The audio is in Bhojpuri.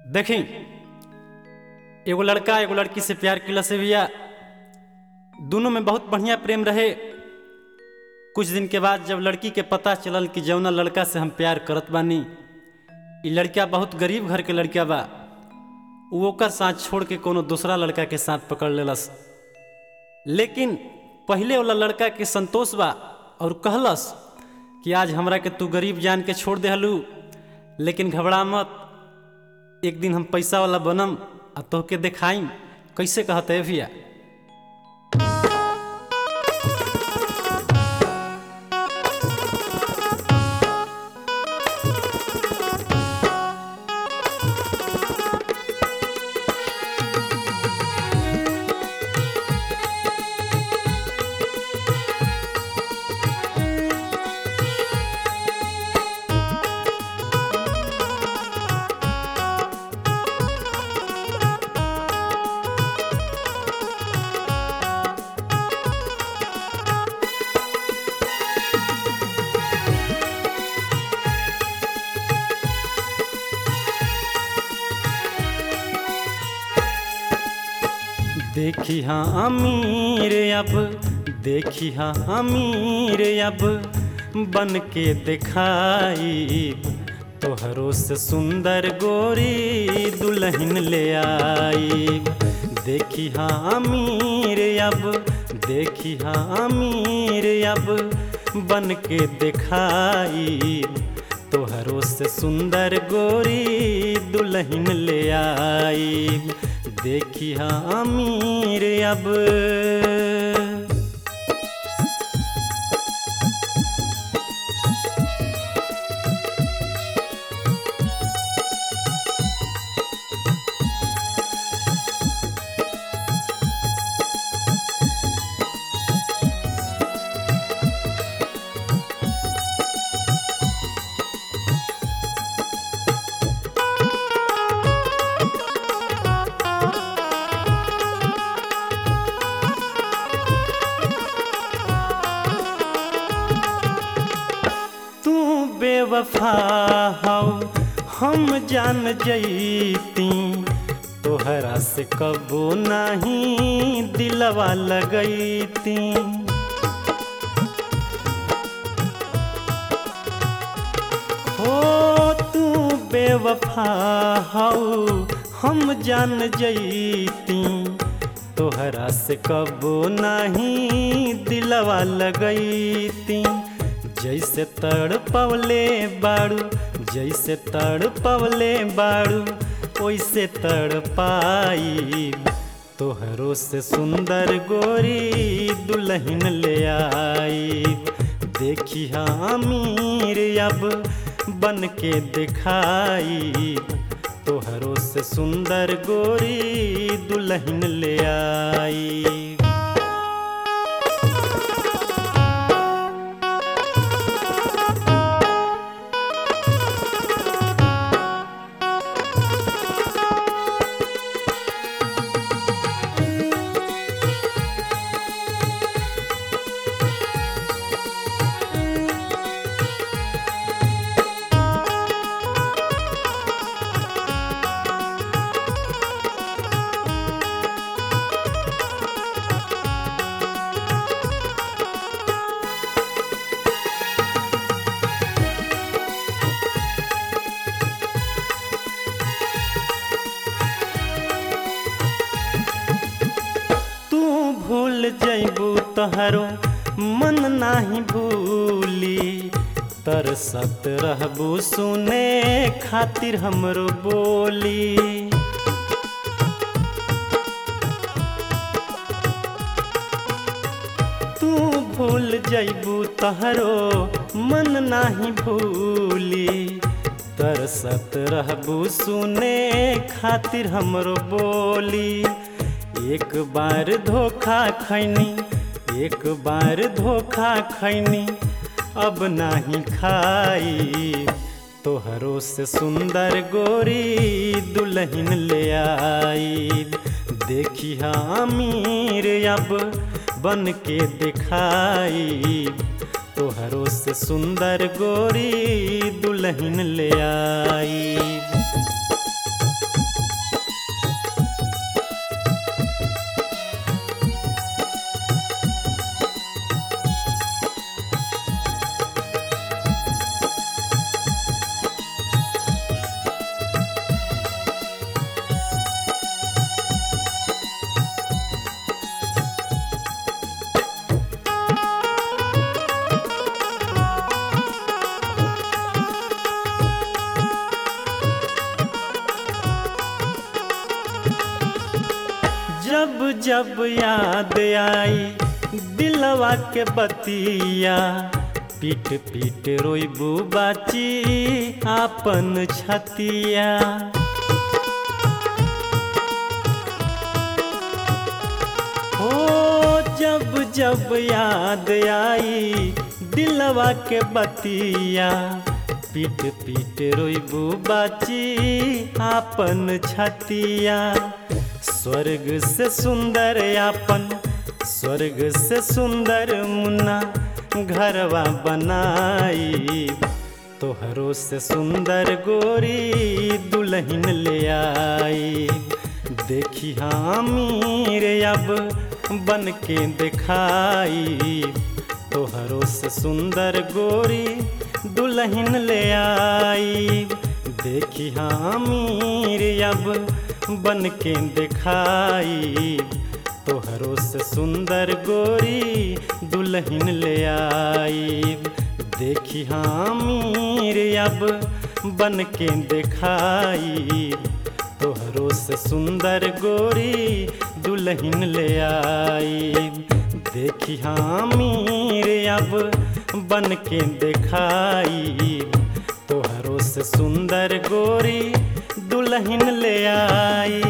देखें, एगो लड़का एगो लड़की से प्यार किला से भैया दोनों में बहुत बढ़िया प्रेम रहे। कुछ दिन के बाद जब लड़की के पता चलल कि जौना लड़का से हम प्यार करत बानी ई लड़का बहुत गरीब घर के लड़का बा, वो ओकर साथ छोड़ के कोनो दूसरा लड़का के साथ पकड़ लेलस। लेकिन पहले वाला लड़का के संतोष बा और कहलस कि आज हमरा के तू गरीब जान के छोड़ देहलू, लेकिन घबरा मत, एक दिन हम पैसा वाला बनम आ तोहके देखाइम। कैसे कहते भैया? देखी हाँ अमीर अब, देखी हाँ अमीर अब बन के दिखाई, तोहरों से सुंदर गोरी दुल्हन ले आई। देखी हाँ अमीर अब, देखी हाँ अमीर अब बन के दिखाई, तोहरों से सुंदर गोरी दुल्हन ले आई। देखी हाँ अमीर अब। बेवफा हौ हम जान जैती, तोहरा से कबो नहीं दिलवा लगैती। हो तू बेवफा हौ हम जान जैती, तोहरा से कबो नहीं दिलवा लगैती। जैसे तड़पवले बाड़ू, जैसे तड़पवले बाड़ू वैसे तड़पाई, तोहरों से सुंदर गोरी दुल्हन ले आई। देखी हाँ अमीर अब बन के दिखाई, तोहरों से सुंदर गोरी दुल्हन ले आई। भूल जैबू तोहरो मन नाही भूली, तरसत रहबू सुने खातिर हमरो बोली। तू भूल जैबू तोहरो मन नाही भूली, तरसत रहबू सुने खातिर हमरो बोली। एक बार धोखा खैनी, एक बार धोखा खैनी अब नहीं खाई, तोहरों से सुंदर गोरी दुल्हन ले आई। देखी हाँ अमीर अब बन के दिखाई, तोहरों से सुंदर गोरी दुल्हन ले आई। जब जब याद आई दिलवा के बतिया, पीट पीट रोइबू बाची आपन छतिया। हो जब जब याद आई दिलवा के बतिया, पीट पीट रोइबू बाची आपन छतिया। स्वर्ग से सुंदर आपन, स्वर्ग से सुंदर मुन्ना घरवा बनाई, तोहरो से सुंदर गोरी दुल्हन ले आई। देखी अमीर अब बन के दिखाई, तोहरो से सुंदर गोरी दुल्हन ले आई। देखी अमीर अब बन के दिखाई, तोहरो से सुंदर गोरी दुल्हन ले आई। देखी अमीर अब बन के दिखाई, तोहरो से सुंदर गोरी दुल्हन ले आई। देखी अमीर अब बन के दिखाई, तोहरो से सुंदर गोरी दुल्हन ले आई।